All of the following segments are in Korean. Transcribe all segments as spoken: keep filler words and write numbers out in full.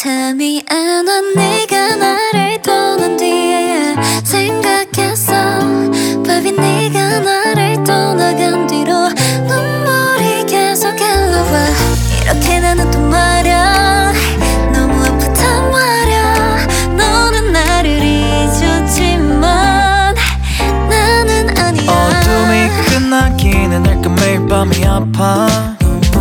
잠이 안 와 네가 나를 떠난 뒤에 생각했어 바비 네가 나를 떠나간 뒤로 눈물이 계속 흘러와 이렇게 나는 또 말야 너무 아프단 말야 너는 나를 잊었지만 나는 아니야 어둠이 끝나기는 할까 매일 밤이 아파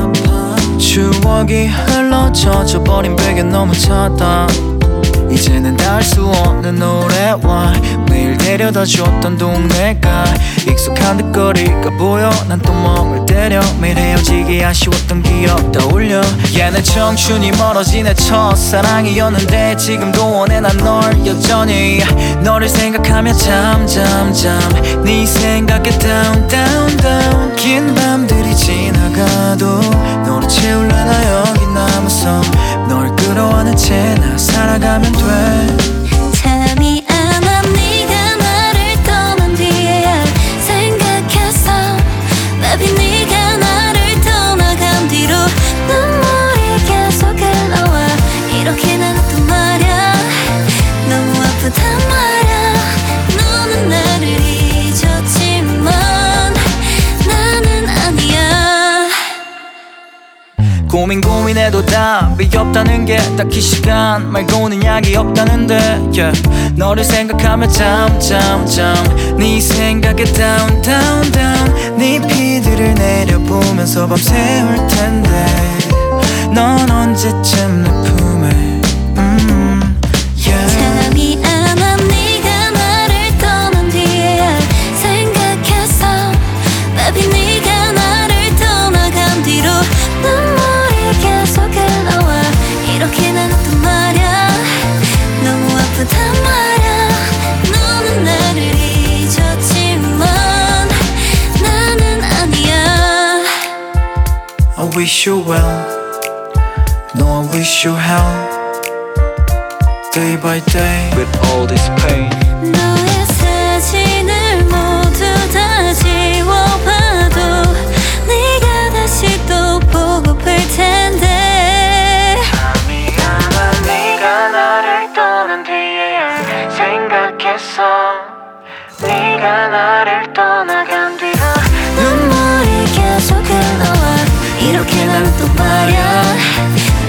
추억이 흘러 젖어버린 베개 너무 차다 이제는 닿을 수 없는 노래와 매일 데려다 줬던 동네가 익숙한 듯거리가 보여 난 또 멍을 때려 매일 헤어지기 아쉬웠던 기억 떠올려 yeah, 내 청춘이 멀어진 내 첫사랑이었는데 지금도 원해 난 널 여전히 너를 생각하며 잠잠잠 네 생각에 down down down 긴 밤들이 지나가도 너를 채울래 나 여기 남아서 널 끌어안은 채 나 살아가면 돼 잠이 안 와 네가 나를 떠난 뒤에 생각했어 바비 네가 나를 떠나간 뒤로 눈물이 계속 흘러와 이렇게 나는 또 말야 너무 아프단 말야 너는 나를 잊었지만 나는 아니야 고민 고민해도 답이 없다는 게 딱히 시간 말고는 약이 없다는데 yeah. 너를 생각하며 잠잠잠 네 생각에 down down down 네 피드를 내려보면서 밤새울 텐데 넌 언제쯤 내 품에 음, yeah. 잠이 안 와 네가 나를 떠난 뒤에 생각했어 바비 네가 나를 떠나간 뒤로 눈물이 계속 흘러와 이렇게 나는 또 말야 너무 아프단 말야 너는 나를 잊었지만 나는 아니야 I wish you well No I wish you hell Day by day With all this pain 너의 사진을 모두 다 지워봐도 네가 다시 또 보고플 텐데 잠이 안 와 네가 나를 떠난 뒤에 생각했어 네가 나를 떠나간 뒤로 눈물이 계속 흘러와 이렇게 난 또 말야